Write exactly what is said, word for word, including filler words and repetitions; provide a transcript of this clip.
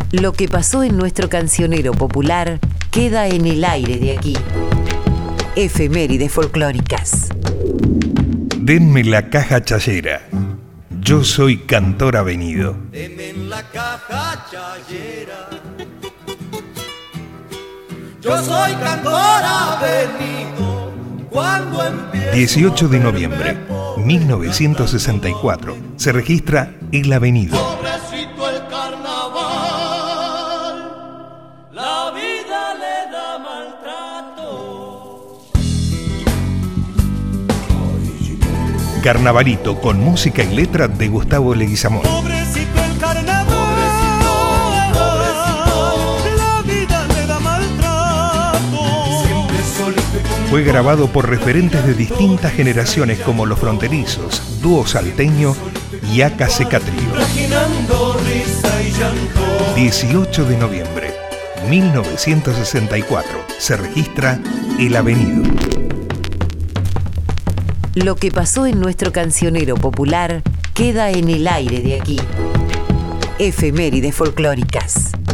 Lo que pasó en nuestro cancionero popular queda en el aire de aquí. Efemérides folclóricas. Denme la caja chayera. Yo soy cantor avenido. Denme la caja chayera. Yo soy cantor avenido. Cuando empiezo dieciocho de noviembre, mil novecientos sesenta y cuatro. Se registra El Avenido. Pobrecito el carnaval, la vida le da maltrato. Carnavalito con música y letra de Gustavo Leguizamón. Pobrecito el carnaval, pobrecito, la vida le da maltrato. Siempre solito y con Fue grabado por referentes de distintas generaciones como Los Fronterizos, Dúo Salteño y A K C Trío. imaginando risa y llanto. dieciocho de noviembre, mil novecientos sesenta y cuatro. Se registra El Avenido. Lo que pasó en nuestro cancionero popular queda en el aire de aquí. Efemérides folclóricas.